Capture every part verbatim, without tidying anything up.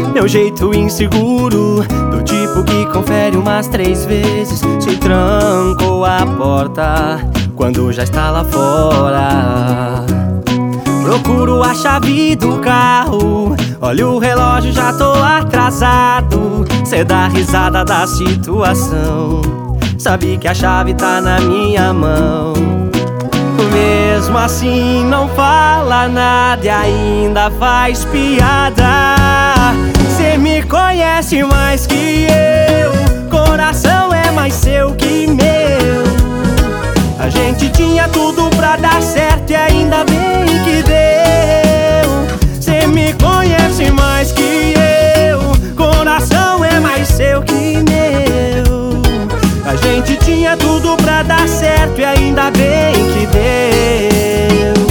Meu jeito inseguro, do tipo que confere umas três vezes se trancou a porta quando já está lá fora. Procuro a chave do carro, olho o relógio, já tô atrasado. Cê dá risada da situação, sabe que a chave tá na minha mão. Mesmo assim não fala nada e ainda faz piada. Cê me conhece mais que eu, coração é mais seu que meu. A gente tinha tudo pra dar certo e ainda bem que deu. Cê me conhece mais que eu, coração é mais seu que meu. A gente tinha tudo pra dar certo e ainda bem que deu.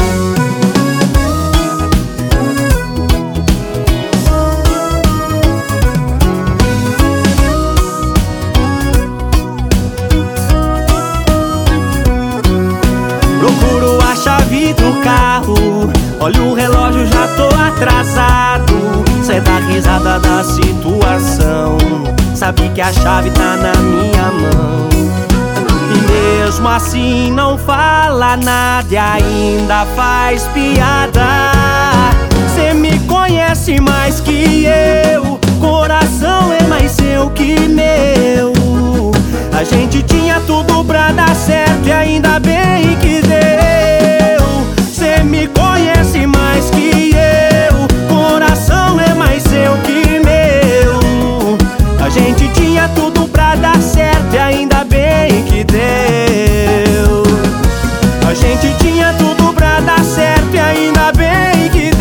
Procuro a chave do carro, olho o relógio, já tô atrasado. Cê dá risada da situação, sabe que a chave tá na minha mão. E mesmo assim não fala nada e ainda faz piada. Cê me conhece mais que eu, coração é mais seu que meu. A gente tinha tudo pra dar certo e ainda bem que deu. Cê me conhece mais que eu, coração é mais seu que meu. A gente tinha tudo pra dar certo e ainda bem que deu. A gente tinha tudo pra dar certo e ainda bem que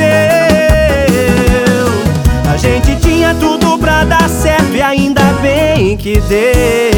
deu. A gente tinha tudo pra dar certo e ainda bem que deu.